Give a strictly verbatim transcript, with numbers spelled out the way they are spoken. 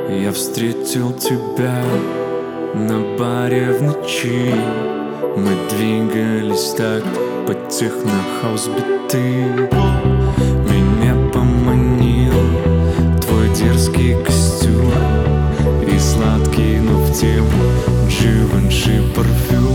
Я встретил тебя на баре в ночи. Мы двигались так под техно-хаус биты. Меня поманил твой дерзкий костюм и сладкий, но в тему Givenchy парфюм.